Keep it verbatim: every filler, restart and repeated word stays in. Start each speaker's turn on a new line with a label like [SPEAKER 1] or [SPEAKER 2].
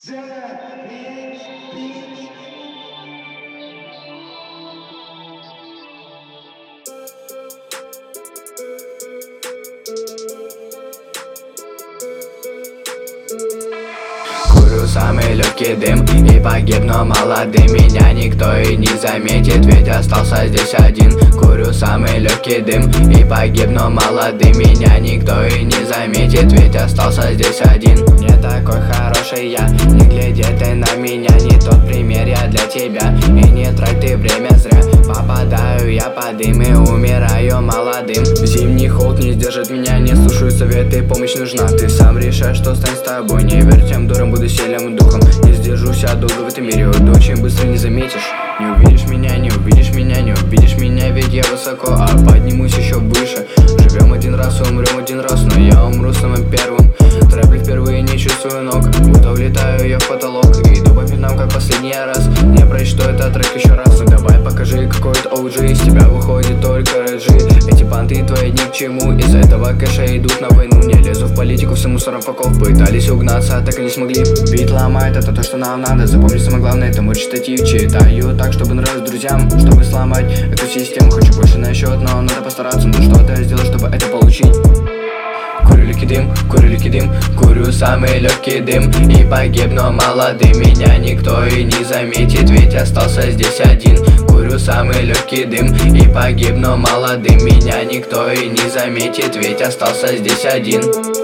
[SPEAKER 1] Курю самый легкий дым и погиб, но молодым. Меня никто и не заметит, ведь остался здесь один. Курю самый легкий дым и погиб, но молодым. Меня никто и не заметит, ведь остался здесь один. Не такой хороший я, не гляди ты на меня. Не тот пример я для тебя, и не трать ты время зря. Попадаю я под дым и умираю молодым. Зимний холод не сдержит меня, не слушаю советы, помощь нужна. Ты сам решаешь, что станет с тобой. Не верь тем дурам, буду сильным духом. Не сдержусь я долго в этом мире, уйду очень быстро, не заметишь. Не увидишь меня, не увидишь меня, не увидишь меня, ведь я высоко, а поднимусь еще выше. Живем один раз, умрем один раз, но я умру самым первым. Трэплю впервые, не чувствую ног, будто влетаю я в потолок. Иду по пятнам, как последний раз. Не прочту этот трек еще раз. Ну давай покажи, какой это о джи. Из тебя выходит только реджи. Эти понты твои ни к чему. Из этого кэша идут на войну. Не лезу в политику, все мусором факов. Пытались угнаться, так и не смогли. Бит ломает, это то, что нам надо. Запомни, самое главное, это мой речитатив. Читаю так, чтобы нравилось друзьям, чтобы сломать эту систему. Хочу больше на счет, но надо постараться. Ну что-то сделать, чтобы это получить. Курю легкий дым, курю легкий дым, курю самый легкий дым и погиб, но молодым. Меня никто и не заметит, ведь остался здесь один. Курю самый легкий дым и погиб, но молодым. Меня никто и не заметит, ведь остался здесь один.